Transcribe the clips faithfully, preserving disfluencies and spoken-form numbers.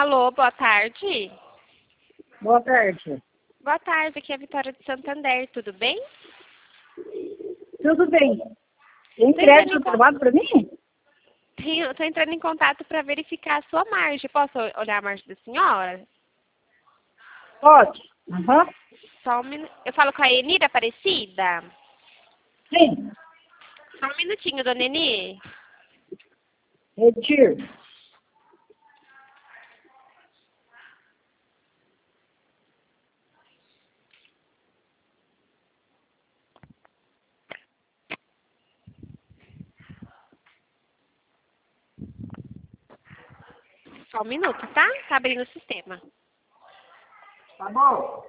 Alô, boa tarde. Boa tarde. Boa tarde, aqui é a Vitória de Santander, tudo bem? Tudo bem. Tem Tô crédito entrando em, aprovado para mim? tenho- tô entrando em contato para verificar a sua margem. Posso olhar a margem da senhora? Pode. Aham. Só um minu... Eu falo com a Enira Aparecida? Sim. Só um minutinho, dona Eni. Retiro. Só um minuto, tá? Tá abrindo o sistema. Tá bom.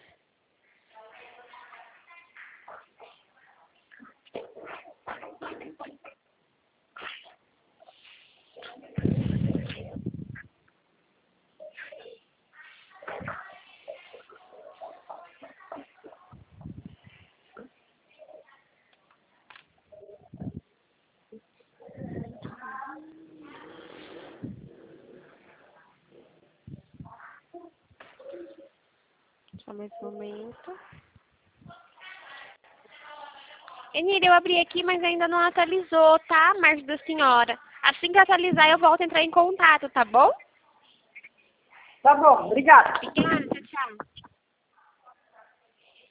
Só mais um momento. Enira, eu abri aqui, mas ainda não atualizou, tá? A margem da senhora. Assim que atualizar, eu volto a entrar em contato, tá bom? Tá bom. Obrigada. Obrigada, tchau.